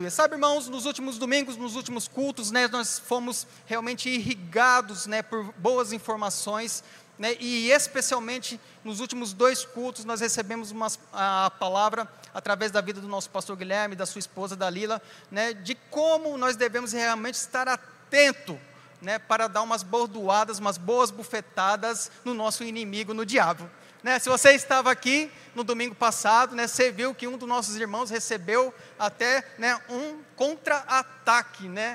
Sabe, irmãos, nos últimos domingos, nos últimos cultos, né, nós fomos realmente irrigados, né, por boas informações, né, e especialmente nos últimos 2 cultos nós recebemos a palavra através da vida do nosso pastor Guilherme, da sua esposa Dalila, né, de como nós devemos realmente estar atento, né, para dar umas bordoadas, umas boas bufetadas no nosso inimigo, no diabo. Né, se você estava aqui no domingo passado, né, você viu que um dos nossos irmãos recebeu até, né, um contra-ataque, né,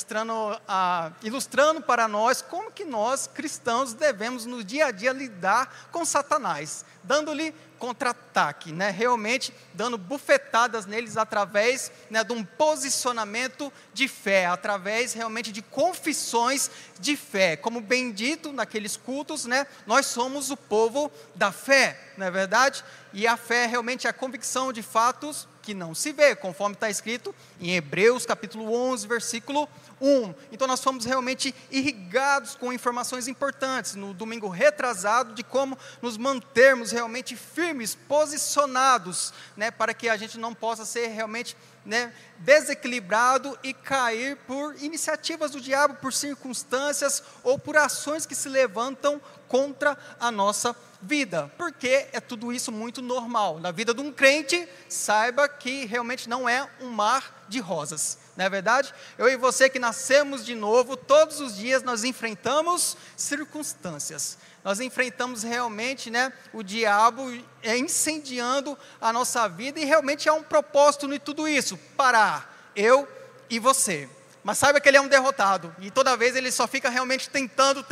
ilustrando para nós como que nós cristãos devemos no dia a dia lidar com Satanás, dando-lhe contra-ataque, né, realmente dando bufetadas neles através, né, de um posicionamento de fé, através realmente de confissões de fé. Como bem dito naqueles cultos, né, nós somos o povo da fé, não é verdade? E a fé realmente é a convicção de fatos que não se vê, conforme está escrito em Hebreus capítulo 11, versículo 1. Então nós fomos realmente irrigados com informações importantes no domingo retrasado, de como nos mantermos realmente firmes, posicionados, né, para que a gente não possa ser realmente, né, desequilibrado e cair por iniciativas do diabo, por circunstâncias ou por ações que se levantam contra a nossa vida, porque é tudo isso muito normal. Na vida de um crente, saiba que realmente não é um mar de rosas, não é verdade? Eu e você que nascemos de novo, todos os dias nós enfrentamos circunstâncias, nós enfrentamos realmente, né, o diabo incendiando a nossa vida, e realmente há um propósito em tudo isso, parar, eu e você. Mas saiba que ele é um derrotado, e toda vez ele só fica realmente tentando,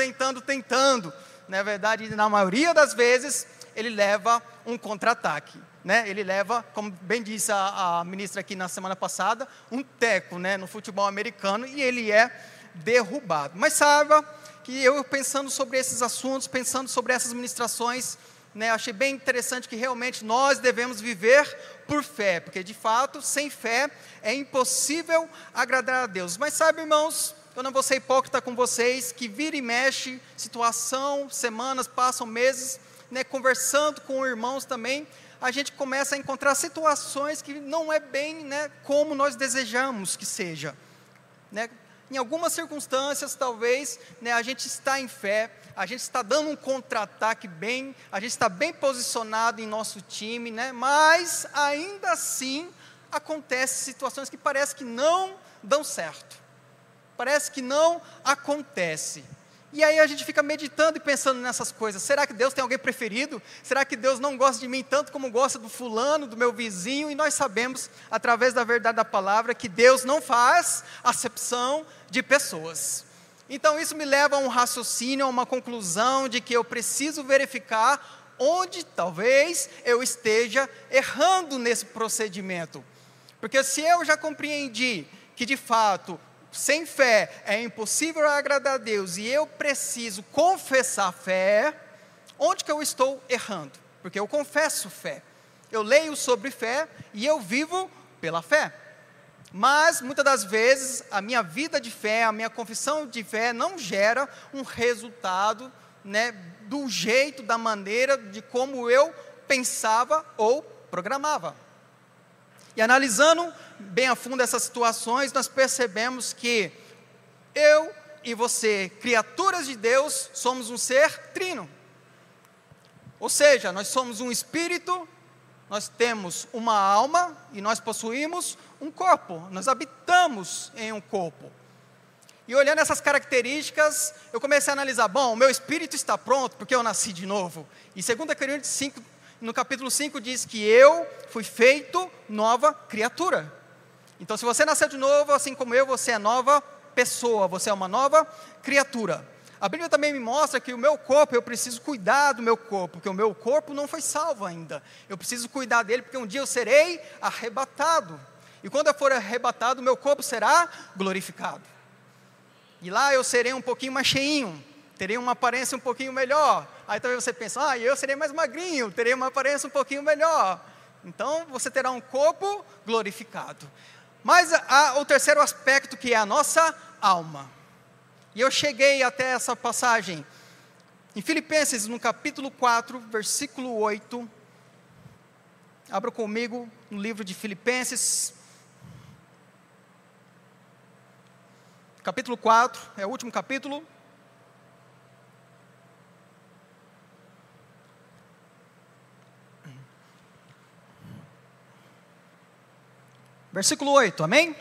na verdade, na maioria das vezes, ele leva um contra-ataque, né? Ele leva, como bem disse a ministra aqui na semana passada, um teco, né, no futebol americano, e ele é derrubado. Mas saiba que eu pensando sobre esses assuntos, pensando sobre essas ministrações, né, achei bem interessante que realmente nós devemos viver por fé, porque de fato, sem fé, é impossível agradar a Deus. Mas sabe, irmãos, eu não vou ser hipócrita com vocês, que vira e mexe, situação, semanas, passam meses, né, conversando com irmãos também, a gente começa a encontrar situações que não é bem, né, como nós desejamos que seja, né? Em algumas circunstâncias, talvez, né, a gente está em fé, a gente está dando um contra-ataque bem, a gente está bem posicionado em nosso time, né, mas ainda assim, acontecem situações que parece que não dão certo. Parece que não acontece. E aí a gente fica meditando e pensando nessas coisas. Será que Deus tem alguém preferido? Será que Deus não gosta de mim tanto como gosta do fulano, do meu vizinho? E nós sabemos, através da verdade da palavra, que Deus não faz acepção de pessoas. Então isso me leva a um raciocínio, a uma conclusão de que eu preciso verificar onde talvez eu esteja errando nesse procedimento. Porque se eu já compreendi que de fato, sem fé é impossível agradar a Deus, e eu preciso confessar fé, onde que eu estou errando? Porque eu confesso fé, eu leio sobre fé e eu vivo pela fé. Mas muitas das vezes a minha vida de fé, a minha confissão de fé não gera um resultado, né, do jeito, da maneira, de como eu pensava ou programava. E analisando bem a fundo essas situações, nós percebemos que eu e você, criaturas de Deus, somos um ser trino. Ou seja, nós somos um espírito, nós temos uma alma e nós possuímos um corpo, nós habitamos em um corpo. E olhando essas características, eu comecei a analisar, bom, o meu espírito está pronto porque eu nasci de novo. E 2 Coríntios 5, no capítulo 5 diz que eu fui feito nova criatura. Então se você nasceu de novo, assim como eu, você é nova pessoa, você é uma nova criatura. A Bíblia também me mostra que o meu corpo, eu preciso cuidar do meu corpo, porque o meu corpo não foi salvo ainda. Eu preciso cuidar dele, porque um dia eu serei arrebatado. E quando eu for arrebatado, o meu corpo será glorificado. E lá eu serei um pouquinho mais cheinho, terei uma aparência um pouquinho melhor. Aí talvez você pense, eu serei mais magrinho, terei uma aparência um pouquinho melhor. Então você terá um corpo glorificado. Mas há o terceiro aspecto, que é a nossa alma. E eu cheguei até essa passagem em Filipenses, no capítulo 4, versículo 8. Abra comigo no livro de Filipenses. capítulo 4, é o último capítulo. Versículo 8, amém?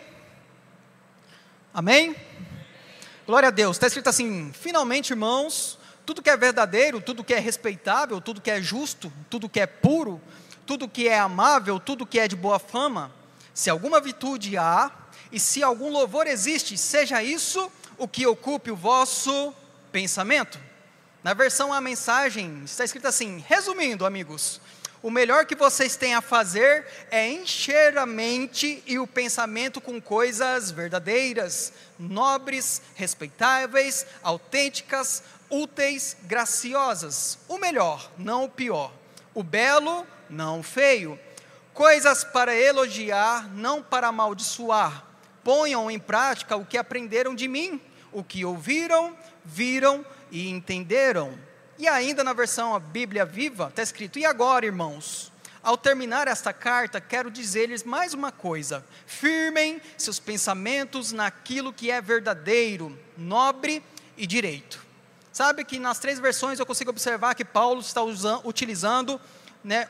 Amém? Glória a Deus, está escrito assim: finalmente, irmãos, tudo que é verdadeiro, tudo que é respeitável, tudo que é justo, tudo que é puro, tudo que é amável, tudo que é de boa fama, se alguma virtude há, e se algum louvor existe, seja isso o que ocupe o vosso pensamento. Na versão A Mensagem, está escrito assim: resumindo, amigos, o melhor que vocês têm a fazer é encher a mente e o pensamento com coisas verdadeiras, nobres, respeitáveis, autênticas, úteis, graciosas. O melhor, não o pior. O belo, não o feio. Coisas para elogiar, não para amaldiçoar. Ponham em prática o que aprenderam de mim, o que ouviram, viram e entenderam. E ainda na versão a Bíblia Viva, está escrito: e agora, irmãos, ao terminar esta carta, quero dizer-lhes mais uma coisa: firmem seus pensamentos naquilo que é verdadeiro, nobre e direito. Sabe que nas 3 versões eu consigo observar que Paulo está utilizando, né,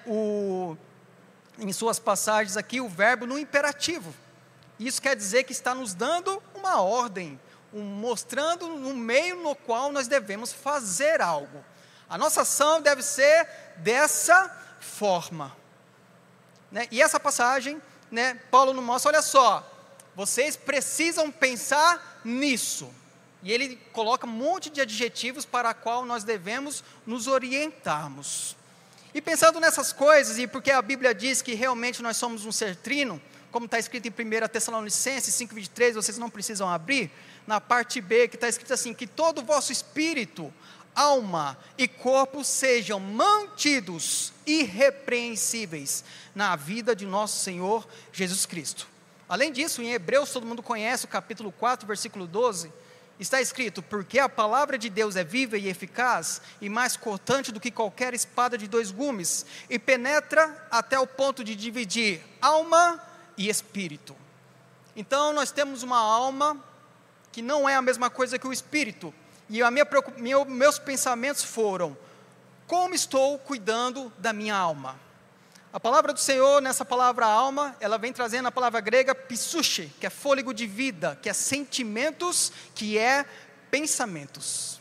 em suas passagens aqui, o verbo no imperativo. Isso quer dizer que está nos dando uma ordem, mostrando um meio no qual nós devemos fazer algo. A nossa ação deve ser dessa forma, né? E essa passagem, né, Paulo nos mostra: olha só, vocês precisam pensar nisso. E ele coloca um monte de adjetivos para a qual nós devemos nos orientarmos. E pensando nessas coisas, e porque a Bíblia diz que realmente nós somos um ser trino, como está escrito em 1 Tessalonicenses 5,23, vocês não precisam abrir, na parte B, que está escrito assim: que todo o vosso espírito, alma e corpo sejam mantidos irrepreensíveis na vida de nosso Senhor Jesus Cristo. Além disso, em Hebreus, todo mundo conhece o capítulo 4, versículo 12, está escrito: porque a palavra de Deus é viva e eficaz, e mais cortante do que qualquer espada de 2 gumes, e penetra até o ponto de dividir alma e espírito. Então nós temos uma alma que não é a mesma coisa que o espírito. E meus pensamentos foram: como estou cuidando da minha alma? A palavra do Senhor, nessa palavra alma, ela vem trazendo a palavra grega psyche, que é fôlego de vida, que é sentimentos, que é pensamentos.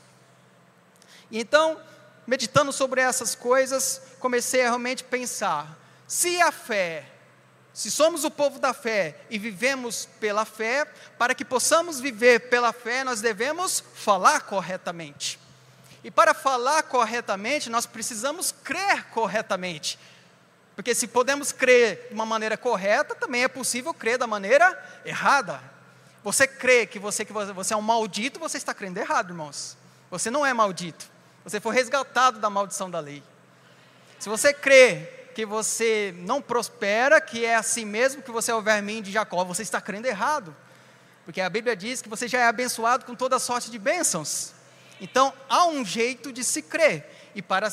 E então, meditando sobre essas coisas, comecei a realmente pensar: se somos o povo da fé e vivemos pela fé, para que possamos viver pela fé, nós devemos falar corretamente. E para falar corretamente, nós precisamos crer corretamente. Porque se podemos crer de uma maneira correta, também é possível crer da maneira errada. Você crê que você é um maldito, você está crendo errado, irmãos. Você não é maldito. Você foi resgatado da maldição da lei. Se você crê que você não prospera, que é assim mesmo, que você é o verminho de Jacó, você está crendo errado, porque a Bíblia diz que você já é abençoado com toda sorte de bênçãos. Então há um jeito de se crer, e para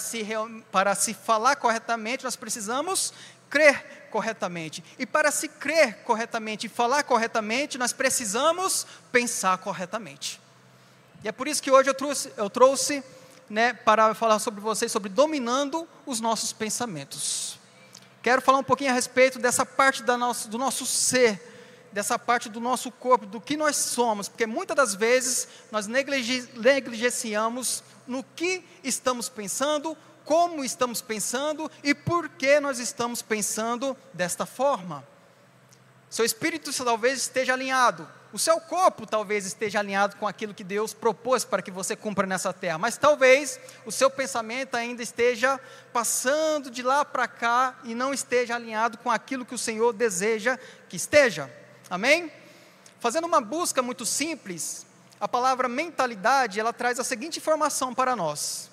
se falar corretamente, nós precisamos crer corretamente, e para se crer corretamente e falar corretamente, nós precisamos pensar corretamente. E é por isso que hoje eu trouxe, né, para falar sobre vocês, sobre dominando os nossos pensamentos. Quero falar um pouquinho a respeito dessa parte do nosso ser, dessa parte do nosso corpo, do que nós somos, porque muitas das vezes nós negligenciamos no que estamos pensando, como estamos pensando e por que nós estamos pensando desta forma. Seu espírito talvez esteja alinhado, o seu corpo talvez esteja alinhado com aquilo que Deus propôs para que você cumpra nessa terra, mas talvez o seu pensamento ainda esteja passando de lá para cá e não esteja alinhado com aquilo que o Senhor deseja que esteja. Amém? Fazendo uma busca muito simples, a palavra mentalidade, ela traz a seguinte informação para nós: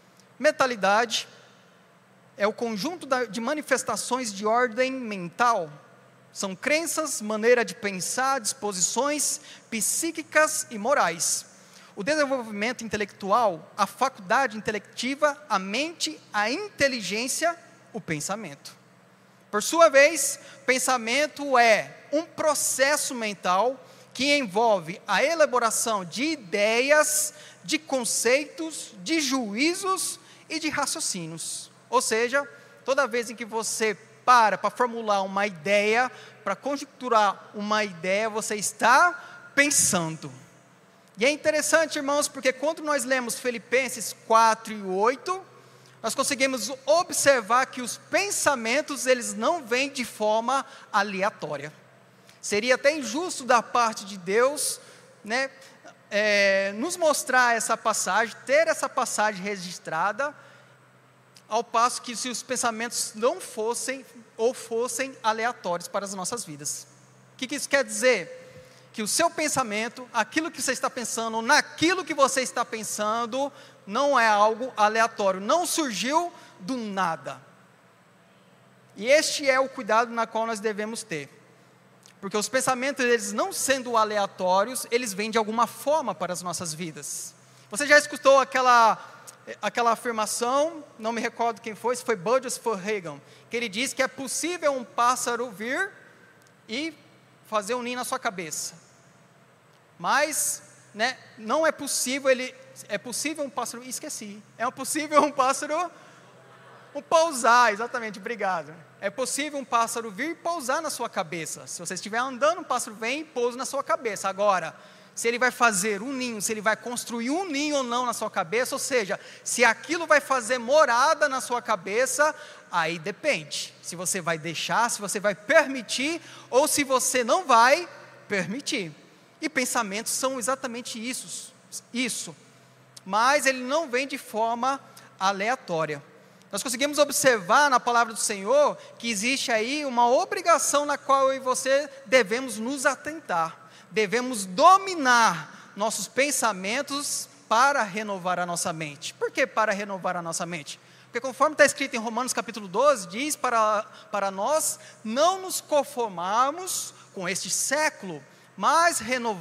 mentalidade é o conjunto de manifestações de ordem mental. São crenças, maneira de pensar, disposições psíquicas e morais. O desenvolvimento intelectual, a faculdade intelectiva, a mente, a inteligência, o pensamento. Por sua vez, pensamento é um processo mental que envolve a elaboração de ideias, de conceitos, de juízos e de raciocínios. Ou seja, toda vez em que você para formular uma ideia, para conjecturar uma ideia, você está pensando. E é interessante, irmãos, porque quando nós lemos Filipenses 4 e 8, nós conseguimos observar que os pensamentos, eles não vêm de forma aleatória. Seria até injusto da parte de Deus, né, nos mostrar essa passagem, ter essa passagem registrada, ao passo que se os pensamentos não fossem ou fossem aleatórios para as nossas vidas. O que isso quer dizer? Que o seu pensamento, aquilo que você está pensando, naquilo que você está pensando, não é algo aleatório, não surgiu do nada. E este é o cuidado na qual nós devemos ter. Porque os pensamentos, eles não sendo aleatórios, eles vêm de alguma forma para as nossas vidas. Você já escutou aquela afirmação, não me recordo quem foi, se foi Budge ou se foi Reagan, que ele diz que é possível um pássaro vir e fazer um ninho na sua cabeça. Mas, né, não é possível é possível um pássaro, esqueci, é possível um pássaro, pousar, exatamente, obrigado. É possível um pássaro vir e pousar na sua cabeça. Se você estiver andando, um pássaro vem e pousa na sua cabeça. Agora, se ele vai fazer um ninho, se ele vai construir um ninho ou não na sua cabeça, ou seja, se aquilo vai fazer morada na sua cabeça, aí depende. Se você vai deixar, se você vai permitir, ou se você não vai permitir. E pensamentos são exatamente isso. Mas ele não vem de forma aleatória. Nós conseguimos observar na palavra do Senhor que existe aí uma obrigação na qual eu e você devemos nos atentar. Devemos dominar nossos pensamentos para renovar a nossa mente. Por que para renovar a nossa mente? Porque conforme está escrito em Romanos capítulo 12, diz para nós não nos conformarmos com este século, mas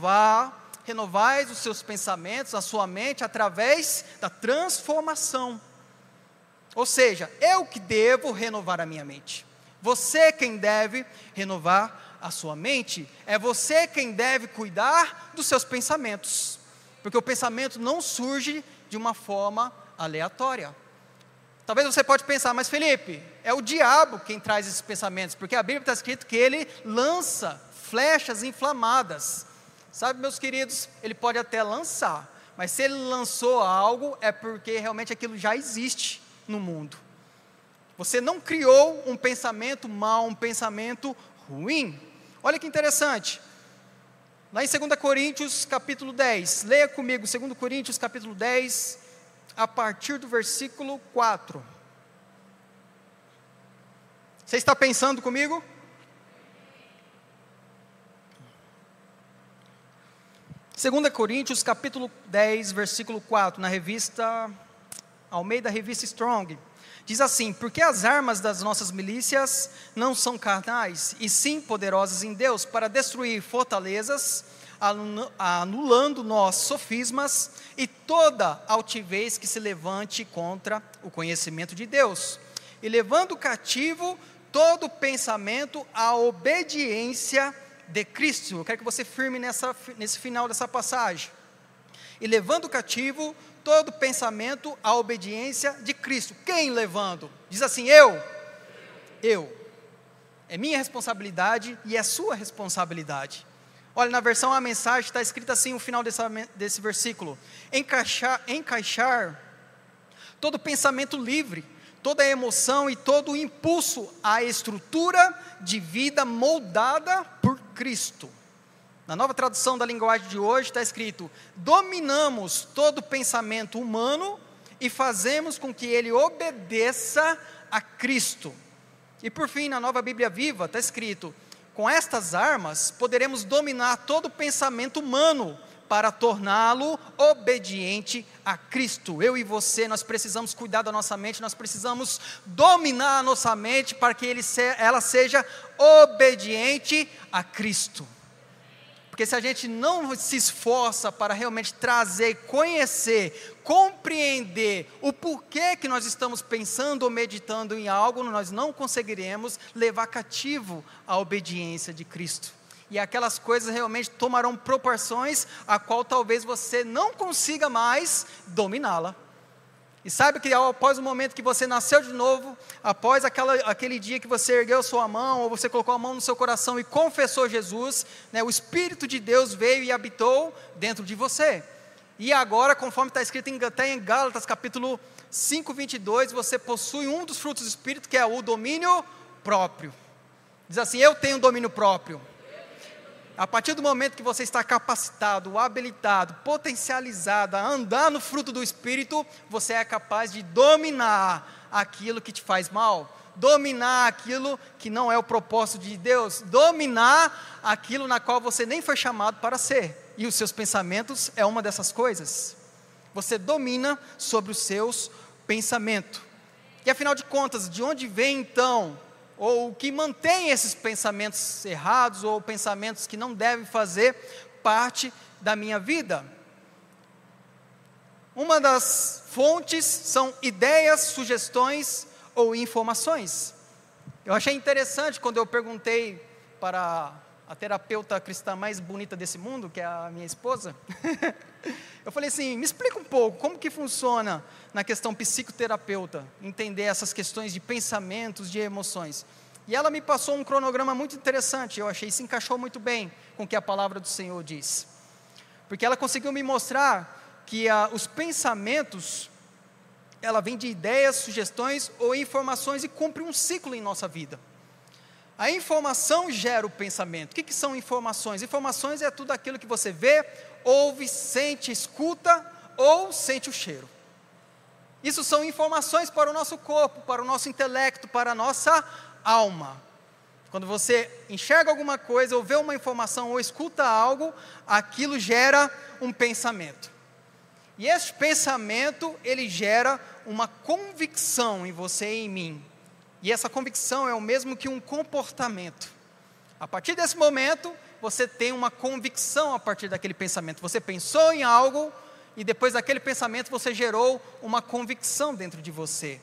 renovai os seus pensamentos, a sua mente, através da transformação. Ou seja, eu que devo renovar a minha mente. Você quem deve renovar a sua mente, é você quem deve cuidar dos seus pensamentos. Porque o pensamento não surge de uma forma aleatória. Talvez você pode pensar, mas Felipe, é o diabo quem traz esses pensamentos, porque a Bíblia está escrito que ele lança flechas inflamadas. Sabe, meus queridos, ele pode até lançar, mas se ele lançou algo, é porque realmente aquilo já existe no mundo. Você não criou um pensamento mau, um pensamento ruim. Olha que interessante, lá em 2 Coríntios capítulo 10, leia comigo 2 Coríntios capítulo 10, a partir do versículo 4. Você está pensando comigo? Segunda Coríntios capítulo 10, versículo 4, na revista Almeida, revista Strong, diz assim: porque as armas das nossas milícias não são carnais, e sim poderosas em Deus, para destruir fortalezas, anulando nós sofismas, e toda altivez que se levante contra o conhecimento de Deus, e levando cativo todo pensamento à obediência de Cristo. Eu quero que você firme nesse final dessa passagem. E levando cativo todo pensamento à obediência de Cristo. Quem levando? Diz assim, eu. É minha responsabilidade e é sua responsabilidade. Olha, na versão A Mensagem está escrito assim, o final desse versículo: encaixar todo pensamento livre, toda emoção e todo impulso à estrutura de vida moldada por Cristo. Na Nova Tradução da Linguagem de hoje está escrito: dominamos todo pensamento humano e fazemos com que ele obedeça a Cristo. E por fim, na Nova Bíblia Viva está escrito: com estas armas poderemos dominar todo pensamento humano para torná-lo obediente a Cristo. Eu e você, nós precisamos cuidar da nossa mente, nós precisamos dominar a nossa mente para que ela seja obediente a Cristo. Porque se a gente não se esforça para realmente trazer, conhecer, compreender o porquê que nós estamos pensando ou meditando em algo, nós não conseguiremos levar cativo a obediência de Cristo. e aquelas coisas realmente tomarão proporções a qual talvez você não consiga mais dominá-la. E sabe que após o momento que você nasceu de novo, após aquele dia que você ergueu sua mão, ou você colocou a mão no seu coração e confessou Jesus, né, o Espírito de Deus veio e habitou dentro de você. E agora, conforme está escrito até em Gálatas capítulo 5, 22, você possui um dos frutos do Espírito, que é o domínio próprio. Diz assim: eu tenho domínio próprio. A partir do momento que você está capacitado, habilitado, potencializado a andar no fruto do Espírito, você é capaz de dominar aquilo que te faz mal, dominar aquilo que não é o propósito de Deus, dominar aquilo na qual você nem foi chamado para ser. E os seus pensamentos é uma dessas coisas. Você domina sobre os seus pensamentos. E afinal de contas, de onde vem então, ou o que mantém esses pensamentos errados, ou pensamentos que não devem fazer parte da minha vida? Uma das fontes são ideias, sugestões ou informações. Eu achei interessante quando eu perguntei para a terapeuta cristã mais bonita desse mundo, que é a minha esposa, eu falei assim: me explica um pouco, como que funciona na questão psicoterapeuta, entender essas questões de pensamentos, de emoções. E ela me passou um cronograma muito interessante, eu achei que se encaixou muito bem com o que a palavra do Senhor diz. Porque ela conseguiu me mostrar que os pensamentos, ela vem de ideias, sugestões ou informações e cumpre um ciclo em nossa vida. A informação gera o pensamento. O que são informações? Informações é tudo aquilo que você vê, ouve, sente, escuta ou sente o cheiro. Isso são informações para o nosso corpo, para o nosso intelecto, para a nossa alma. Quando você enxerga alguma coisa, ou vê uma informação, ou escuta algo, aquilo gera um pensamento. E esse pensamento, ele gera uma convicção em você e em mim. E essa convicção é o mesmo que um comportamento. A partir desse momento, você tem uma convicção a partir daquele pensamento. Você pensou em algo, e depois daquele pensamento você gerou uma convicção dentro de você.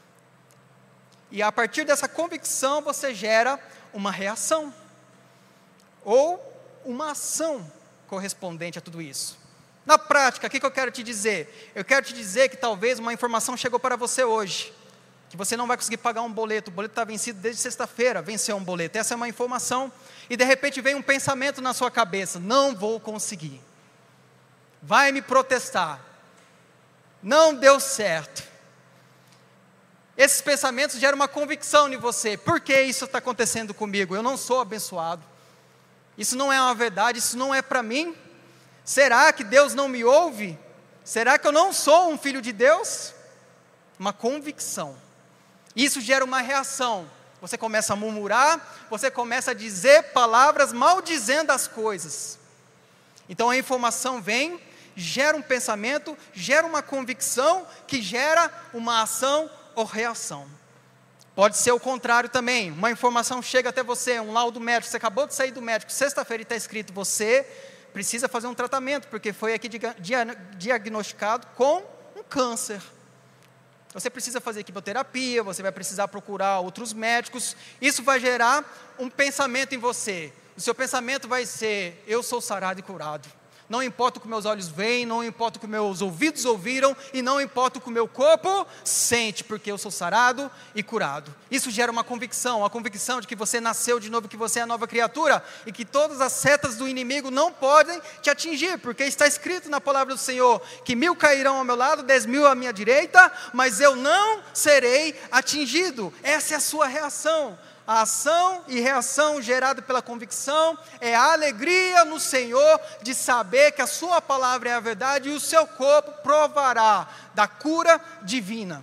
E a partir dessa convicção você gera uma reação, ou uma ação correspondente a tudo isso. Na prática, o que eu quero te dizer? Eu quero te dizer que talvez uma informação chegou para você hoje, que você não vai conseguir pagar um boleto, o boleto está vencido desde sexta-feira, venceu um boleto, essa é uma informação, e de repente vem um pensamento na sua cabeça: não vou conseguir, vai me protestar, não deu certo. Esses pensamentos geram uma convicção em você: por que isso está acontecendo comigo? Eu não sou abençoado, isso não é uma verdade, isso não é para mim. Será que Deus não me ouve? Será que eu não sou um filho de Deus? Uma convicção. Isso gera uma reação. Você começa a murmurar, você começa a dizer palavras maldizendo as coisas. Então a informação vem, gera um pensamento, gera uma convicção, que gera uma ação ou reação. Pode ser o contrário também. Uma informação chega até você, um laudo médico, você acabou de sair do médico, sexta-feira está escrito: você precisa fazer um tratamento, porque foi aqui diagnosticado com um câncer. Você precisa fazer quimioterapia, você vai precisar procurar outros médicos. Isso vai gerar um pensamento em você. O seu pensamento vai ser: eu sou sarado e curado. Não importa o que meus olhos veem, não importa o que meus ouvidos ouviram, e não importa o que o meu corpo sente, porque eu sou sarado e curado. Isso gera uma convicção, a convicção de que você nasceu de novo, que você é a nova criatura, e que todas as setas do inimigo não podem te atingir, porque está escrito na palavra do Senhor, que 1000 cairão ao meu lado, 10.000 à minha direita, mas eu não serei atingido. Essa é a sua reação. A ação e reação gerada pela convicção é a alegria no Senhor de saber que a sua palavra é a verdade e o seu corpo provará da cura divina.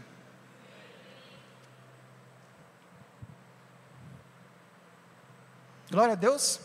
Glória a Deus.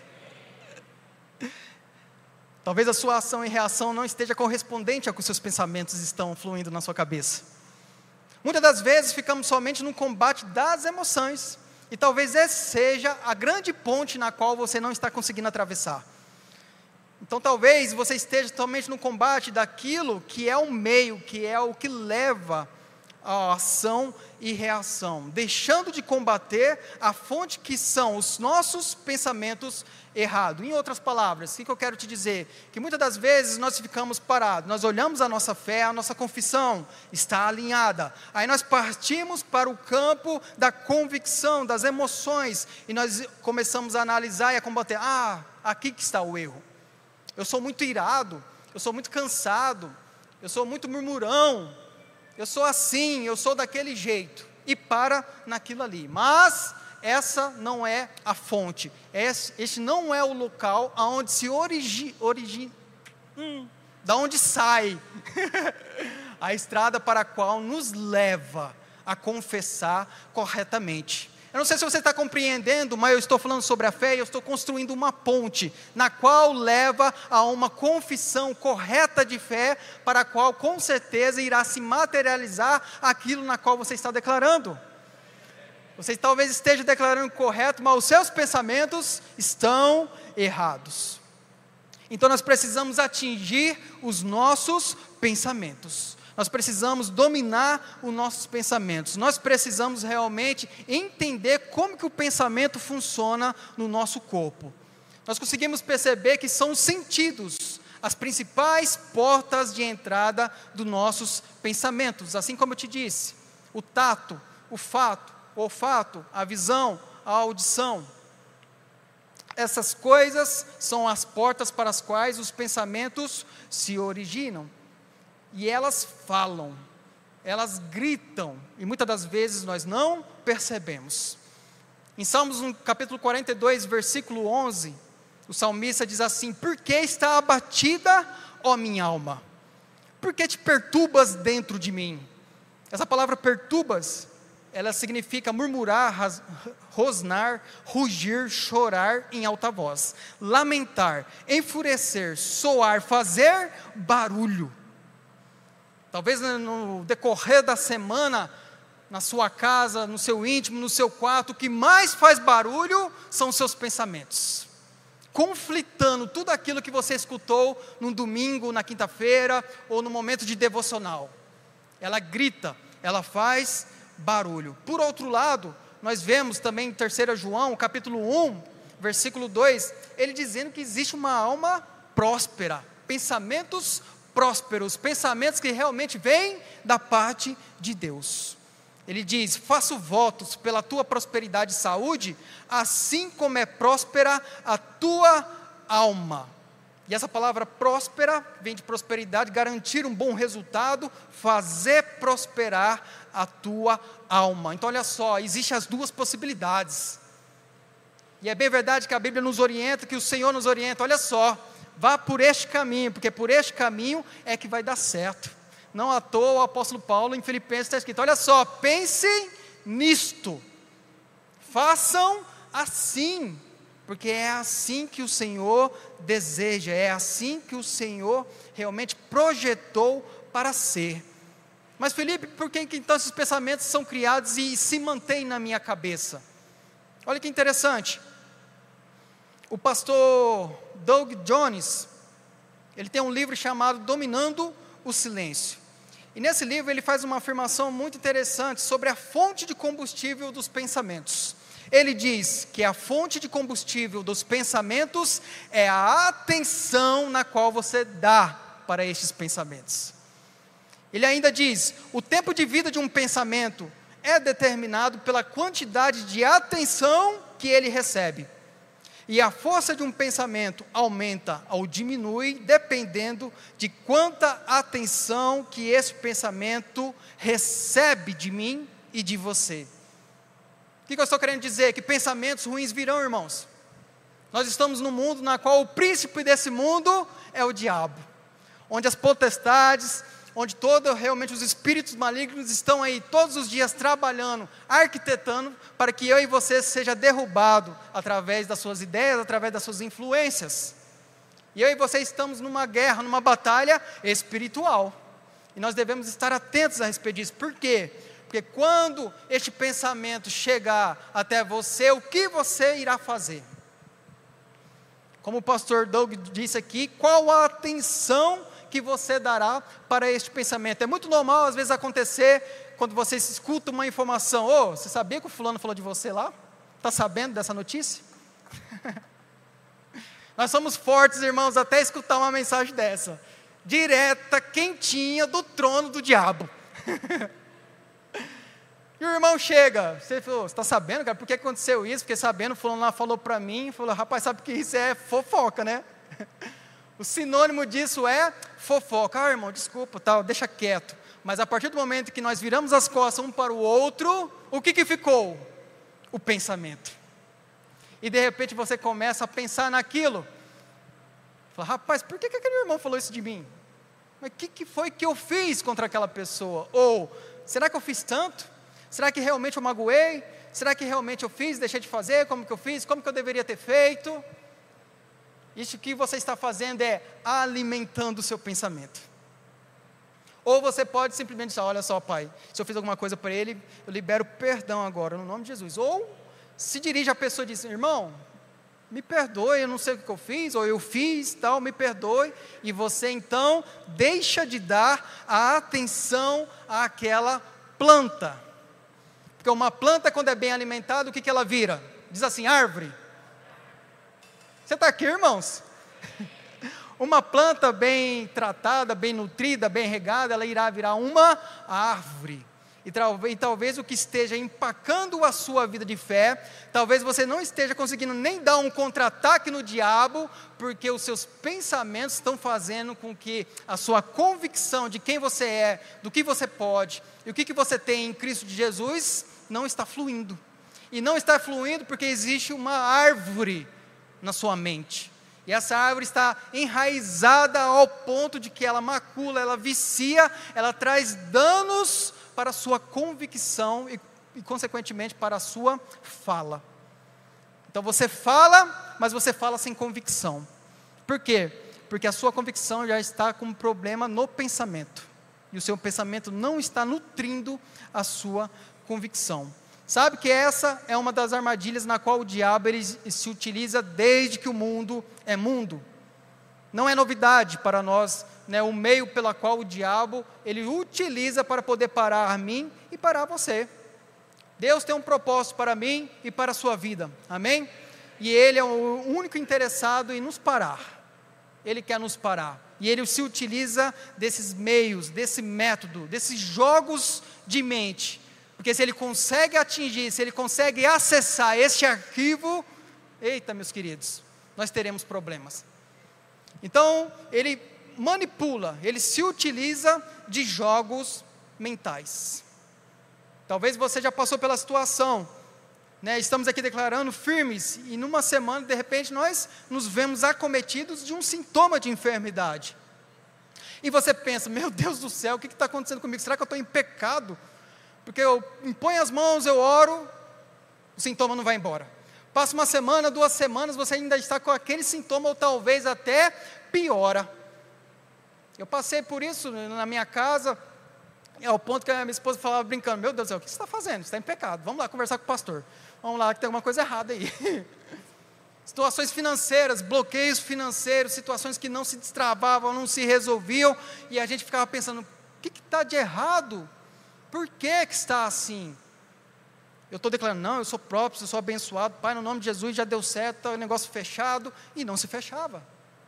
Talvez a sua ação e reação não esteja correspondente ao que os seus pensamentos estão fluindo na sua cabeça. Muitas das vezes ficamos somente no combate das emoções. E talvez essa seja a grande ponte na qual você não está conseguindo atravessar. Então talvez você esteja totalmente no combate daquilo que é o meio, que é o que leva a ação e reação, deixando de combater a fonte que são os nossos pensamentos errados. Em outras palavras, o que eu quero te dizer? Que muitas das vezes nós ficamos parados, nós olhamos a nossa fé, a nossa confissão está alinhada, aí nós partimos para o campo da convicção, das emoções, e nós começamos a analisar e a combater, aqui que está o erro, eu sou muito irado, eu sou muito cansado, eu sou muito murmurão, eu sou assim, eu sou daquele jeito, e para naquilo ali. Mas essa não é a fonte, este não é o local aonde se da onde sai a estrada para a qual nos leva a confessar corretamente. Eu não sei se você está compreendendo, mas eu estou falando sobre a fé e eu estou construindo uma ponte, na qual leva a uma confissão correta de fé, para a qual com certeza irá se materializar aquilo na qual você está declarando. Você talvez esteja declarando correto, mas os seus pensamentos estão errados. Então nós precisamos atingir os nossos pensamentos. Nós precisamos dominar os nossos pensamentos. Nós precisamos realmente entender como que o pensamento funciona no nosso corpo. Nós conseguimos perceber que são os sentidos as principais portas de entrada dos nossos pensamentos. Assim como eu te disse, o tato, o olfato, a visão, a audição. Essas coisas são as portas para as quais os pensamentos se originam. E elas falam, elas gritam, e muitas das vezes nós não percebemos. Em Salmos, no capítulo 42, versículo 11, o salmista diz assim: por que está abatida, ó minha alma? Por que te perturbas dentro de mim? Essa palavra perturbas, ela significa murmurar, rosnar, rugir, chorar em alta voz, lamentar, enfurecer, soar, fazer barulho. Talvez no decorrer da semana, na sua casa, no seu íntimo, no seu quarto, o que mais faz barulho são os seus pensamentos, conflitando tudo aquilo que você escutou no domingo, na quinta-feira, ou no momento de devocional. Ela grita, ela faz barulho. Por outro lado, nós vemos também em 3 João, capítulo 1, versículo 2, ele dizendo que existe uma alma próspera, pensamentos prósperos, pensamentos que realmente vêm da parte de Deus. Ele diz: faço votos pela tua prosperidade e saúde, assim como é próspera a tua alma. E essa palavra próspera vem de prosperidade, garantir um bom resultado, fazer prosperar a tua alma. Então olha só, existem as duas possibilidades. E é bem verdade que a Bíblia nos orienta, que o Senhor nos orienta, olha só, vá por este caminho, porque por este caminho é que vai dar certo. Não à toa o apóstolo Paulo em Filipenses está escrito, olha só, pensem nisto, façam assim, porque é assim que o Senhor deseja, é assim que o Senhor realmente projetou para ser. Mas Felipe, por que então esses pensamentos são criados e se mantêm na minha cabeça? Olha que interessante, o pastor Doug Jones, ele tem um livro chamado Dominando o Silêncio, e nesse livro ele faz uma afirmação muito interessante sobre a fonte de combustível dos pensamentos. Ele diz que a fonte de combustível dos pensamentos é a atenção na qual você dá para estes pensamentos. Ele ainda diz, o tempo de vida de um pensamento é determinado pela quantidade de atenção que ele recebe. E a força de um pensamento aumenta ou diminui dependendo de quanta atenção que esse pensamento recebe de mim e de você. O que eu estou querendo dizer? Que pensamentos ruins virão, irmãos. Nós estamos num mundo na qual o príncipe desse mundo é o diabo, onde as potestades, onde todos realmente os espíritos malignos estão aí todos os dias trabalhando, arquitetando para que eu e você seja derrubado através das suas ideias, através das suas influências. E eu e você estamos numa guerra, numa batalha espiritual, e nós devemos estar atentos a respeito disso. Por quê? Porque quando este pensamento chegar até você, o que você irá fazer? Como o pastor Doug disse aqui, qual a atenção que você dará para este pensamento? É muito normal às vezes acontecer quando você escuta uma informação, ô, você sabia que o fulano falou de você lá? Está sabendo dessa notícia? Nós somos fortes, irmãos, até escutar uma mensagem dessa, direta, quentinha, do trono do diabo. E o irmão chega, você falou, você está sabendo, cara, por que aconteceu isso? Porque sabendo, fulano lá falou para mim, falou, rapaz, sabe que isso é fofoca, né? O sinônimo disso é fofoca. Ah, irmão, desculpa, tal, deixa quieto. Mas a partir do momento que nós viramos as costas um para o outro, o que ficou? O pensamento. E de repente você começa a pensar naquilo. Fala, rapaz, por que aquele irmão falou isso de mim? Mas o que foi que eu fiz contra aquela pessoa? Ou, será que eu fiz tanto? Será que realmente eu magoei? Será que realmente eu fiz, deixei de fazer? Como que eu fiz? Como que eu deveria ter feito? Isso que você está fazendo é alimentando o seu pensamento. Ou você pode simplesmente dizer, olha só, pai, se eu fiz alguma coisa para ele, eu libero perdão agora, no nome de Jesus. Ou se dirige à pessoa e diz, irmão, me perdoe, eu não sei o que eu fiz, ou eu fiz, tal, me perdoe. E você então deixa de dar a atenção àquela planta. Porque uma planta, quando é bem alimentada, o que ela vira? Diz assim, árvore. Você está aqui, irmãos? Uma planta bem tratada, bem nutrida, bem regada, ela irá virar uma árvore. E talvez o que esteja empacando a sua vida de fé, talvez você não esteja conseguindo nem dar um contra-ataque no diabo, porque os seus pensamentos estão fazendo com que a sua convicção de quem você é, do que você pode, e o que você tem em Cristo de Jesus, não está fluindo. E não está fluindo porque existe uma árvore na sua mente. E essa árvore está enraizada ao ponto de que ela macula, ela vicia, ela traz danos para a sua convicção e consequentemente, para a sua fala. Então você fala, mas você fala sem convicção. Por quê? Porque a sua convicção já está com um problema no pensamento. E o seu pensamento não está nutrindo a sua convicção. Sabe que essa é uma das armadilhas na qual o diabo ele se utiliza desde que o mundo é mundo. Não é novidade para nós, né, o meio pela qual o diabo ele utiliza para poder parar a mim e parar você. Deus tem um propósito para mim e para a sua vida, amém? E Ele é o único interessado em nos parar. Ele quer nos parar. E Ele se utiliza desses meios, desse método, desses jogos de mente. Porque se ele consegue atingir, se ele consegue acessar este arquivo, eita, meus queridos, nós teremos problemas. Então, ele manipula, ele se utiliza de jogos mentais. Talvez você já passou pela situação, né? Estamos aqui declarando firmes, e numa semana, de repente, nós nos vemos acometidos de um sintoma de enfermidade. E você pensa, meu Deus do céu, o que está acontecendo comigo? Será que eu estou em pecado? Porque eu imponho as mãos, eu oro, o sintoma não vai embora. Passa uma semana, 2 semanas, você ainda está com aquele sintoma, ou talvez até piora. Eu passei por isso na minha casa, ao ponto que a minha esposa falava brincando, meu Deus do céu, o que você está fazendo? Você está em pecado, vamos lá conversar com o pastor. Vamos lá, que tem alguma coisa errada aí. Situações financeiras, bloqueios financeiros, situações que não se destravavam, não se resolviam, e a gente ficava pensando, o que está de errado? Por que está assim? Eu estou declarando, não, eu sou próprio, eu sou abençoado, Pai, no nome de Jesus já deu certo, está o negócio fechado, e não se fechava.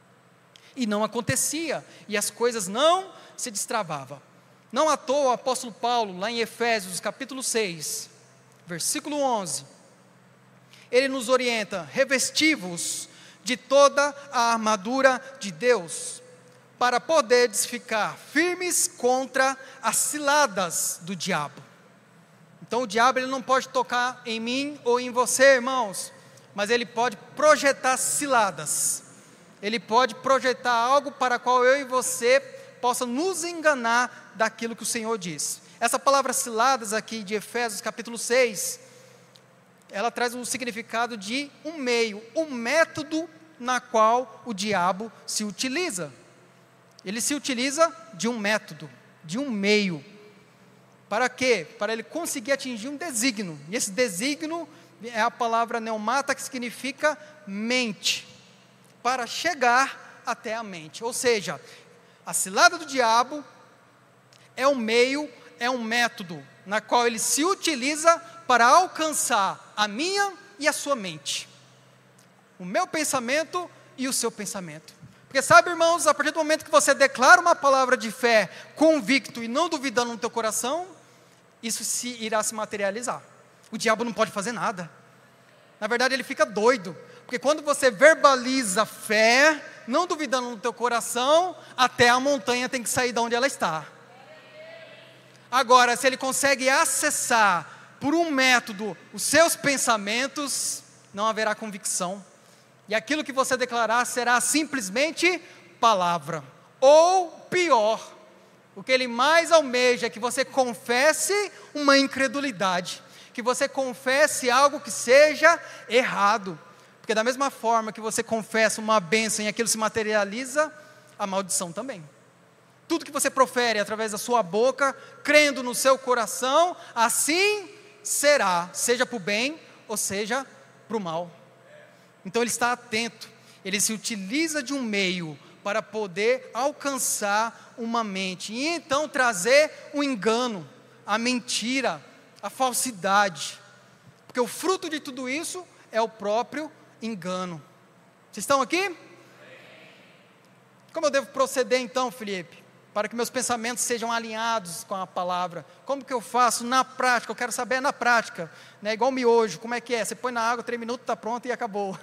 E não acontecia, e as coisas não se destravavam. Não à toa o apóstolo Paulo, lá em Efésios, capítulo 6, versículo 11, ele nos orienta, revesti-vos de toda a armadura de Deus, para poderes ficar firmes contra as ciladas do diabo. Então o diabo ele não pode tocar em mim ou em você, irmãos, mas ele pode projetar ciladas. Ele pode projetar algo para qual eu e você possa nos enganar daquilo que o Senhor diz. Essa palavra ciladas aqui de Efésios capítulo 6, ela traz um significado de um meio, um método na qual o diabo se utiliza. Ele se utiliza de um método, de um meio. Para quê? Para ele conseguir atingir um desígnio. E esse desígnio é a palavra neumata, que significa mente. Para chegar até a mente. Ou seja, a cilada do diabo é um meio, é um método na qual ele se utiliza para alcançar a minha e a sua mente, o meu pensamento e o seu pensamento. Porque sabe, irmãos, a partir do momento que você declara uma palavra de fé convicto e não duvidando no teu coração, isso irá se materializar. O diabo não pode fazer nada. Na verdade, ele fica doido, porque quando você verbaliza fé, não duvidando no teu coração, até a montanha tem que sair de onde ela está. Agora, se ele consegue acessar por um método os seus pensamentos, não haverá convicção. E aquilo que você declarar será simplesmente palavra. Ou pior, o que ele mais almeja é que você confesse uma incredulidade, que você confesse algo que seja errado. Porque da mesma forma que você confessa uma bênção e aquilo se materializa, a maldição também. Tudo que você profere através da sua boca, crendo no seu coração, assim será, seja para o bem ou seja para o mal. Então ele está atento, ele se utiliza de um meio para poder alcançar uma mente, e então trazer o engano, a mentira, a falsidade, porque o fruto de tudo isso é o próprio engano. Vocês estão aqui? Como eu devo proceder então, Felipe, para que meus pensamentos sejam alinhados com a palavra? Como que eu faço na prática? Eu quero saber na prática, né? Igual miojo, como é que é? Você põe na água, 3 minutos, está pronto e acabou.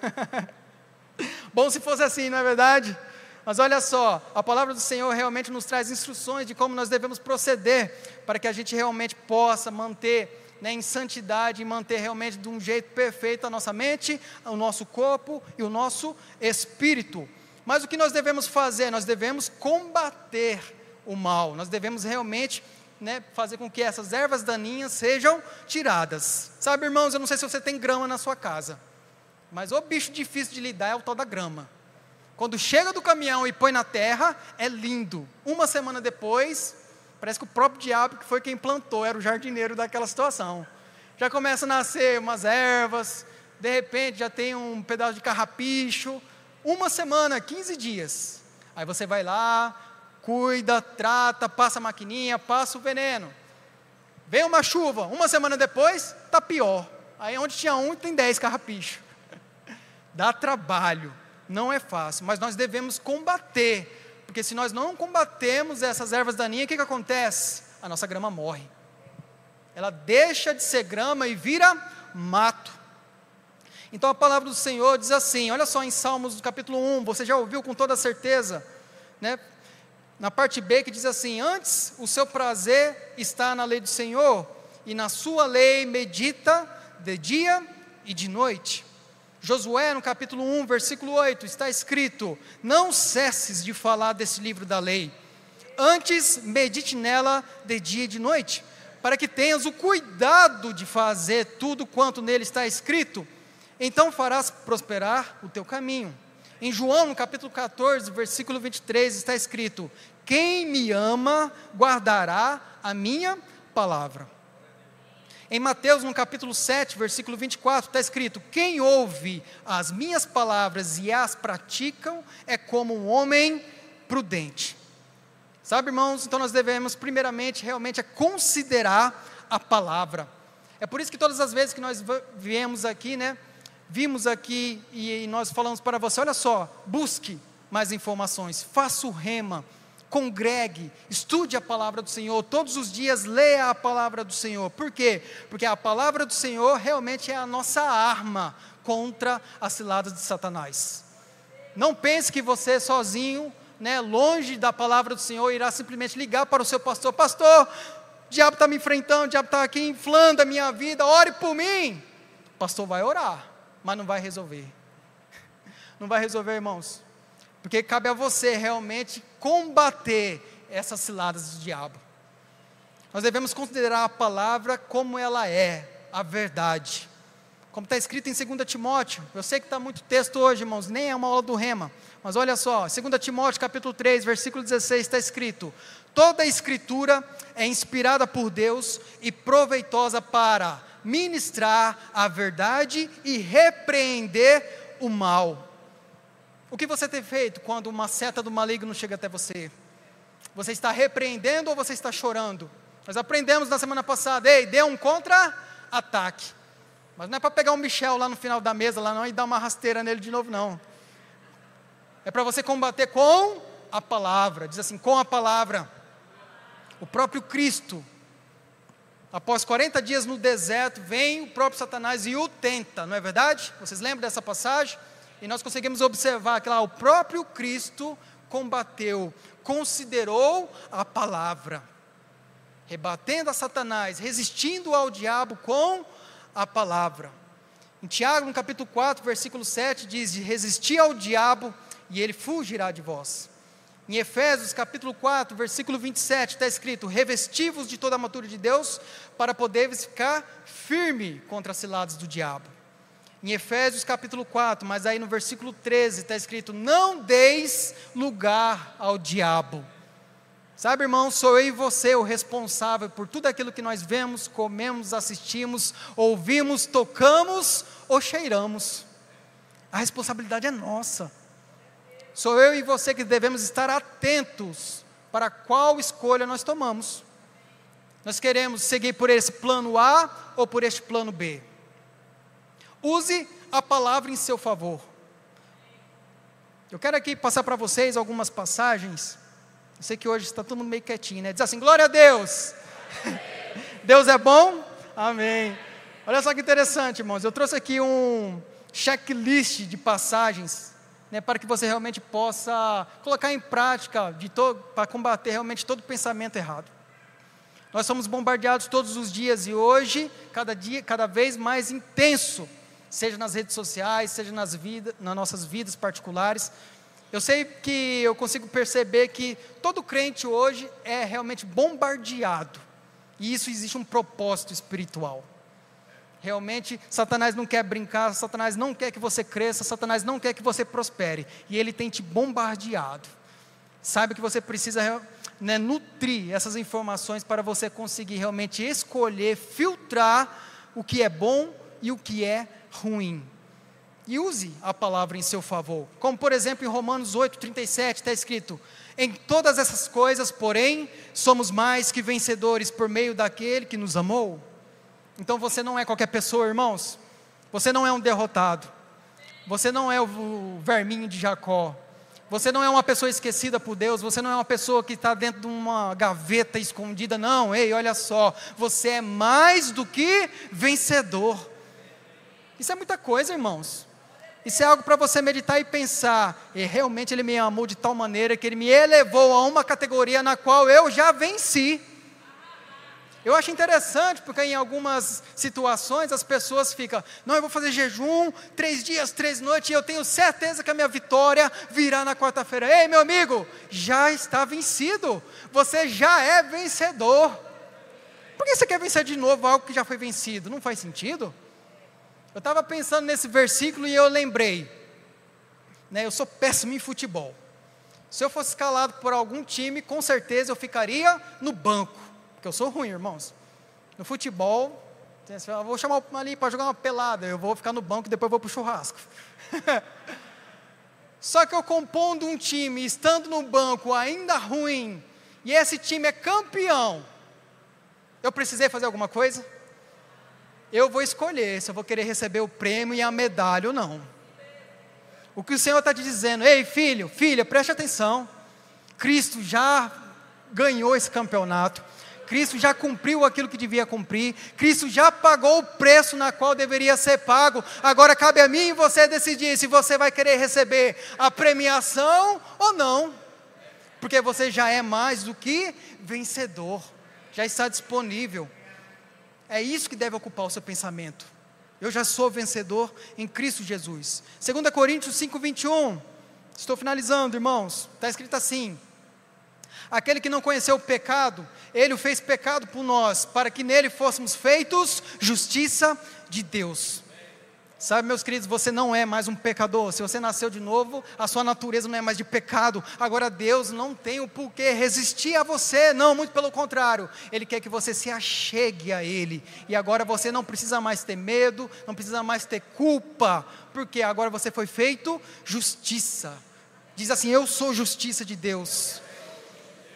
Bom se fosse assim, não é verdade? Mas olha só, a palavra do Senhor realmente nos traz instruções de como nós devemos proceder, para que a gente realmente possa manter, né, em santidade, e manter realmente de um jeito perfeito a nossa mente, o nosso corpo e o nosso espírito. Mas o que nós devemos fazer? Nós devemos combater o mal, nós devemos realmente, né, fazer com que essas ervas daninhas sejam tiradas. Sabe, irmãos, eu não sei se você tem grama na sua casa, mas o bicho difícil de lidar é o tal da grama. Quando chega do caminhão e põe na terra, é lindo. Uma semana depois, parece que o próprio diabo, que foi quem plantou, era o jardineiro daquela situação. Já começa a nascer umas ervas, de repente já tem um pedaço de carrapicho. Uma semana, 15 dias. Aí você vai lá, cuida, trata, passa a maquininha, passa o veneno. Vem uma chuva, uma semana depois, está pior. Aí onde tinha um, tem 10 carrapichos. Dá trabalho, não é fácil, mas nós devemos combater, porque se nós não combatemos essas ervas daninhas, o que acontece? A nossa grama morre. Ela deixa de ser grama e vira mato. Então a palavra do Senhor diz assim, olha só em Salmos capítulo 1, você já ouviu com toda certeza, né? Na parte B que diz assim, antes o seu prazer está na lei do Senhor, e na sua lei medita de dia e de noite. Josué no capítulo 1, versículo 8, está escrito, não cesses de falar desse livro da lei, antes medite nela de dia e de noite, para que tenhas o cuidado de fazer tudo quanto nele está escrito, então farás prosperar o teu caminho. Em João, no capítulo 14, versículo 23, está escrito, quem me ama, guardará a minha palavra. Em Mateus, no capítulo 7, versículo 24, está escrito, quem ouve as minhas palavras e as praticam, é como um homem prudente. Sabe, irmãos, então nós devemos, primeiramente, realmente, considerar a palavra. É por isso que todas as vezes que nós viemos aqui, né, vimos aqui e nós falamos para você, olha só, busque mais informações, faça o rema, congregue, estude a palavra do Senhor, todos os dias leia a palavra do Senhor. Por quê? Porque a palavra do Senhor realmente é a nossa arma contra as ciladas de Satanás. Não pense que você sozinho, né, longe da palavra do Senhor, irá simplesmente ligar para o seu pastor, pastor, o diabo está me enfrentando, o diabo está aqui inflando a minha vida, ore por mim. O pastor vai orar, mas não vai resolver. Não vai resolver, irmãos. Porque cabe a você realmente combater essas ciladas do diabo. Nós devemos considerar a palavra como ela é, a verdade. Como está escrito em 2 Timóteo, eu sei que está muito texto hoje, irmãos, nem é uma aula do rema, mas olha só, 2 Timóteo capítulo 3, versículo 16, está escrito, toda a escritura é inspirada por Deus e proveitosa para ministrar a verdade e repreender o mal. O que você tem feito quando uma seta do maligno chega até você? Você está repreendendo ou você está chorando? Nós aprendemos na semana passada, ei, dê um contra-ataque. Mas não é para pegar um Michel lá no final da mesa, lá não, e dar uma rasteira nele de novo, não. É para você combater com a palavra, diz assim, com a palavra. O próprio Cristo, após 40 dias no deserto, vem o próprio Satanás e o tenta, não é verdade? Vocês lembram dessa passagem? E nós conseguimos observar que lá o próprio Cristo combateu, considerou a palavra, rebatendo a Satanás, resistindo ao diabo com a palavra. Em Tiago, no capítulo 4, versículo 7, diz, resistir ao diabo e ele fugirá de vós. Em Efésios, capítulo 4, versículo 27, está escrito, revesti-vos de toda a armadura de Deus, para poderes ficar firme contra as ciladas do diabo. Em Efésios, capítulo 4, mas aí no versículo 13, está escrito, não deis lugar ao diabo. Sabe, irmão, sou eu e você o responsável por tudo aquilo que nós vemos, comemos, assistimos, ouvimos, tocamos ou cheiramos. A responsabilidade é nossa. Sou eu e você que devemos estar atentos para qual escolha nós tomamos. Nós queremos seguir por esse plano A ou por este plano B. Use a palavra em seu favor. Eu quero aqui passar para vocês algumas passagens. Eu sei que hoje está todo mundo meio quietinho, né? Diz assim, glória a Deus. Deus é bom? Amém. Olha só que interessante, irmãos. Eu trouxe aqui um checklist de passagens, né, para que você realmente possa colocar em prática para combater realmente todo pensamento errado. Nós somos bombardeados todos os dias e hoje, cada dia, cada vez mais intenso, seja nas redes sociais, seja nas nossas vidas particulares. Eu sei que eu consigo perceber que todo crente hoje é realmente bombardeado, e isso existe um propósito espiritual. Realmente, Satanás não quer brincar, Satanás não quer que você cresça, Satanás não quer que você prospere, e ele tem te bombardeado. Saiba que você precisa, né, nutrir essas informações para você conseguir realmente escolher, filtrar o que é bom e o que é ruim. E use a palavra em seu favor, como por exemplo em Romanos 8:37 está escrito, em todas essas coisas, porém, somos mais que vencedores por meio daquele que nos amou. Então você não é qualquer pessoa, irmãos. Você não é um derrotado. Você não é o verminho de Jacó. Você não é uma pessoa esquecida por Deus. Você não é uma pessoa que está dentro de uma gaveta escondida. Não, ei, olha só. Você é mais do que vencedor. Isso é muita coisa, irmãos. Isso é algo para você meditar e pensar. E realmente Ele me amou de tal maneira que Ele me elevou a uma categoria na qual eu já venci. Eu acho interessante, porque em algumas situações as pessoas ficam, não, eu vou fazer jejum, 3 dias, 3 noites, e eu tenho certeza que a minha vitória virá na quarta-feira. Ei, meu amigo, já está vencido, você já é vencedor. Por que você quer vencer de novo algo que já foi vencido? Não faz sentido? Eu estava pensando nesse versículo e eu lembrei, né, eu sou péssimo em futebol. Se eu fosse escalado por algum time, com certeza eu ficaria no banco. Porque eu sou ruim, irmãos. No futebol, eu vou chamar ali para jogar uma pelada, eu vou ficar no banco e depois vou para o churrasco. Só que eu compondo um time, estando no banco ainda ruim, e esse time é campeão, eu precisei fazer alguma coisa? Eu vou escolher se eu vou querer receber o prêmio e a medalha ou não. O que o Senhor está te dizendo, ei filho, filha, preste atenção, Cristo já ganhou esse campeonato, Cristo já cumpriu aquilo que devia cumprir, Cristo já pagou o preço na qual deveria ser pago, agora cabe a mim e você decidir se você vai querer receber a premiação ou não, porque você já é mais do que vencedor, já está disponível. É isso que deve ocupar o seu pensamento. Eu já sou vencedor em Cristo Jesus. 2 Coríntios 5:21, estou finalizando, irmãos, está escrito assim, aquele que não conheceu o pecado, Ele o fez pecado por nós, para que nele fôssemos feitos justiça de Deus. Sabe, meus queridos, você não é mais um pecador. Se você nasceu de novo, a sua natureza não é mais de pecado. Agora Deus não tem o porquê resistir a você, não, muito pelo contrário. Ele quer que você se achegue a Ele. E agora você não precisa mais ter medo, não precisa mais ter culpa, porque agora você foi feito justiça. Diz assim, eu sou justiça de Deus.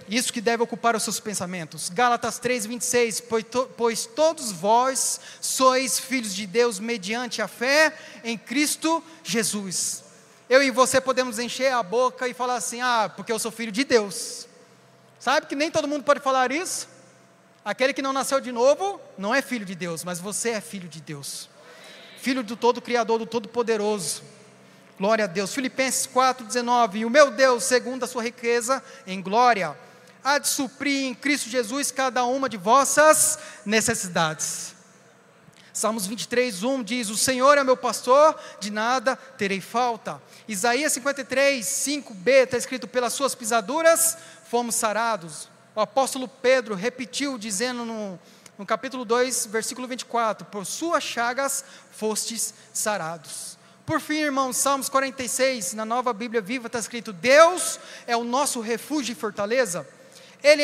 isso que deve ocupar os seus pensamentos. Gálatas 3:26, pois todos vós sois filhos de Deus mediante a fé em Cristo Jesus. Eu e você podemos encher a boca e falar assim, porque eu sou filho de Deus. Sabe que nem todo mundo pode falar isso? Aquele que não nasceu de novo, não é filho de Deus, mas você é filho de Deus. Filho do Todo-Criador, do Todo-Poderoso. Glória a Deus. Filipenses 4:19, e o meu Deus, segundo a sua riqueza em glória, há de suprir em Cristo Jesus cada uma de vossas necessidades. Salmos 23:1 diz, o Senhor é meu pastor, de nada terei falta. Isaías 53:5b está escrito, pelas suas pisaduras fomos sarados. O apóstolo Pedro repetiu dizendo no capítulo 2, versículo 24, por suas chagas fostes sarados. Por fim, irmãos, Salmos 46, na Nova Bíblia Viva está escrito, Deus é o nosso refúgio e fortaleza. Ele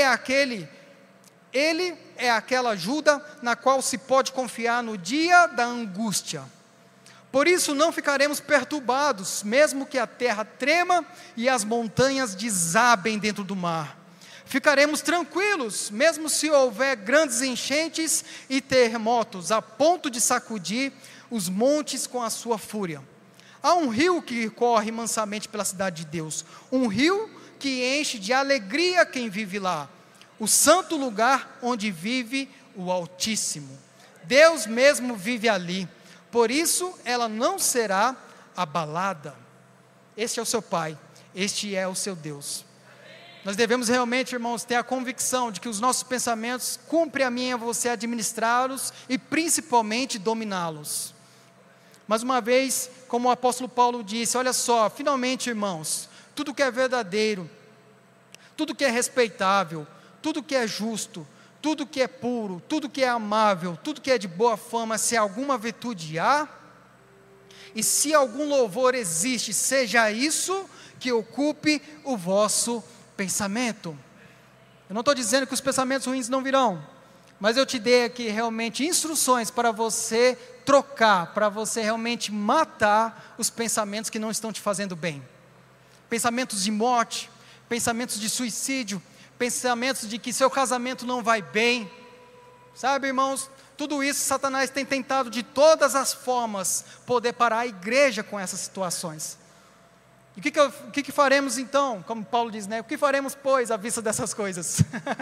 é aquela ajuda na qual se pode confiar no dia da angústia. Por isso não ficaremos perturbados, mesmo que a terra trema e as montanhas desabem dentro do mar. Ficaremos tranquilos, mesmo se houver grandes enchentes e terremotos, a ponto de sacudir os montes com a sua fúria. Há um rio que corre mansamente pela cidade de Deus, um rio que enche de alegria quem vive lá, o santo lugar onde vive o Altíssimo. Deus mesmo vive ali, por isso ela não será abalada. Este é o seu Pai, este é o seu Deus. Nós devemos realmente, irmãos, ter a convicção de que os nossos pensamentos cumpre a mim e a você administrá-los e principalmente dominá-los. Mais uma vez, como o apóstolo Paulo disse, olha só, finalmente, irmãos, tudo que é verdadeiro, tudo que é respeitável, tudo que é justo, tudo que é puro, tudo que é amável, tudo que é de boa fama, se alguma virtude há, e se algum louvor existe, seja isso que ocupe o vosso pensamento. Eu não estou dizendo que os pensamentos ruins não virão, mas eu te dei aqui realmente instruções para você trocar, para você realmente matar os pensamentos que não estão te fazendo bem. Pensamentos de morte, pensamentos de suicídio, pensamentos de que seu casamento não vai bem. Sabe, irmãos, tudo isso Satanás tem tentado de todas as formas poder parar a igreja com essas situações. E o que faremos então? Como Paulo diz, né? O que faremos, pois, à vista dessas coisas?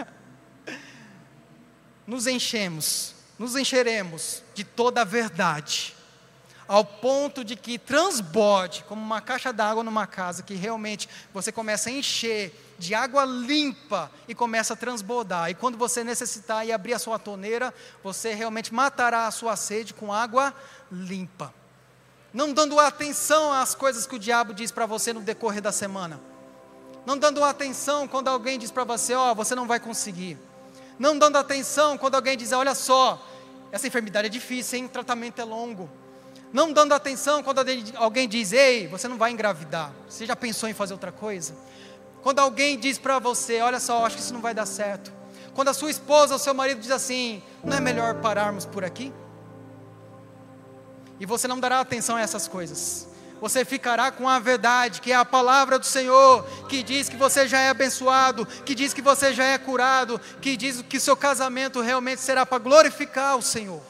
Nos encheremos de toda a verdade, ao ponto de que transborde, como uma caixa d'água numa casa, que realmente você começa a encher de água limpa e começa a transbordar, e quando você necessitar e abrir a sua torneira, você realmente matará a sua sede com água limpa, não dando atenção às coisas que o diabo diz para você no decorrer da semana, não dando atenção quando alguém diz para você, você não vai conseguir, não dando atenção quando alguém diz, olha só, essa enfermidade é difícil, hein? O tratamento é longo. Não dando atenção quando alguém diz, ei, você não vai engravidar, você já pensou em fazer outra coisa? Quando alguém diz para você, olha só, acho que isso não vai dar certo. Quando a sua esposa ou seu marido diz assim, não é melhor pararmos por aqui? E você não dará atenção a essas coisas. Você ficará com a verdade, que é a palavra do Senhor, que diz que você já é abençoado, que diz que você já é curado, que diz que seu casamento realmente será para glorificar o Senhor.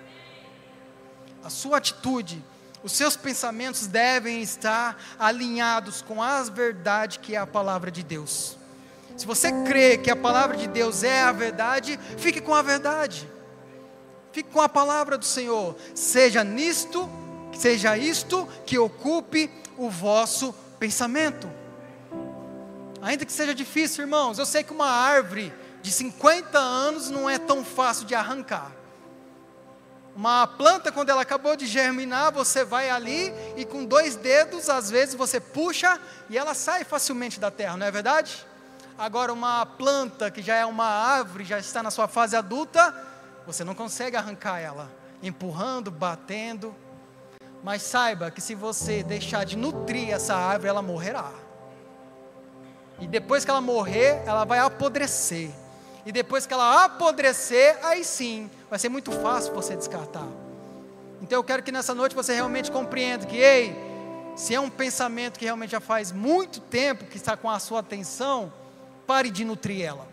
A sua atitude, os seus pensamentos devem estar alinhados com a verdade que é a palavra de Deus. Se você crê que a palavra de Deus é a verdade, fique com a verdade. Fique com a palavra do Senhor. Seja isto que ocupe o vosso pensamento. Ainda que seja difícil, irmãos, eu sei que uma árvore de 50 anos não é tão fácil de arrancar. Uma planta, quando ela acabou de germinar, você vai ali e com 2 dedos, às vezes você puxa e ela sai facilmente da terra, não é verdade? Agora uma planta que já é uma árvore, já está na sua fase adulta, você não consegue arrancar ela, empurrando, batendo. Mas saiba que se você deixar de nutrir essa árvore, ela morrerá. E depois que ela morrer, ela vai apodrecer. E depois que ela apodrecer, aí sim, vai ser muito fácil você descartar. Então eu quero que nessa noite você realmente compreenda que, se é um pensamento que realmente já faz muito tempo que está com a sua atenção, pare de nutrir ela.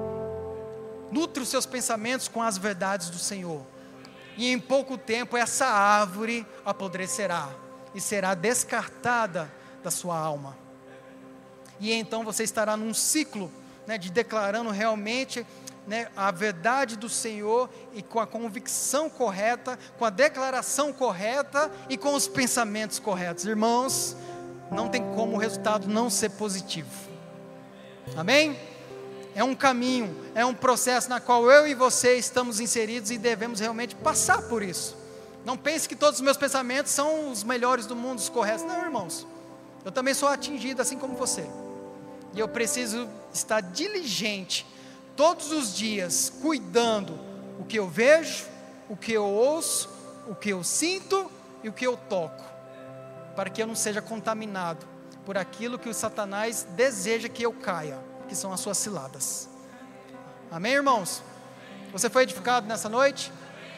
Nutre os seus pensamentos com as verdades do Senhor. E em pouco tempo essa árvore apodrecerá e será descartada da sua alma. E então você estará num ciclo, né, de declarando realmente, né, a verdade do Senhor, e com a convicção correta, com a declaração correta e com os pensamentos corretos. Irmãos, não tem como o resultado não ser positivo. Amém? É um caminho, é um processo na qual eu e você estamos inseridos e devemos realmente passar por isso. Não pense que todos os meus pensamentos são os melhores do mundo, os corretos. Não, irmãos, eu também sou atingido assim como você. E eu preciso estar diligente todos os dias, cuidando o que eu vejo, o que eu ouço, o que eu sinto e o que eu toco, para que eu não seja contaminado por aquilo que o Satanás deseja que eu caia, que são as suas ciladas. Amém, irmãos? Você foi edificado nessa noite?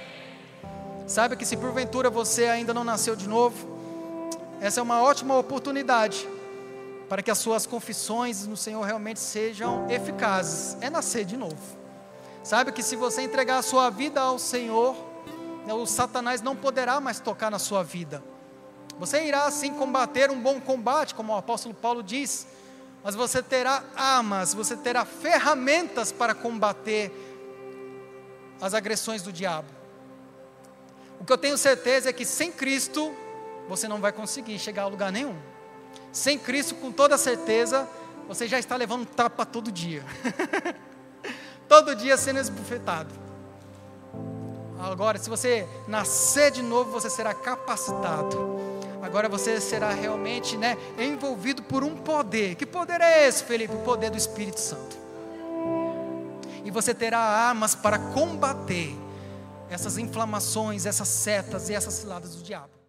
Saiba que se porventura você ainda não nasceu de novo, essa é uma ótima oportunidade para que as suas confissões no Senhor realmente sejam eficazes. É nascer de novo. Saiba que se você entregar a sua vida ao Senhor, o Satanás não poderá mais tocar na sua vida. Você irá assim combater um bom combate, como o apóstolo Paulo diz, mas você terá armas, você terá ferramentas para combater as agressões do diabo. O que eu tenho certeza é que sem Cristo, você não vai conseguir chegar a lugar nenhum. Sem Cristo, com toda certeza, você já está levando tapa todo dia. Todo dia sendo esbofetado. Agora, se você nascer de novo, você será capacitado. Agora você será realmente, né, envolvido por um poder. Que poder é esse, Felipe? O poder do Espírito Santo. E você terá armas para combater essas inflamações, essas setas e essas ciladas do diabo.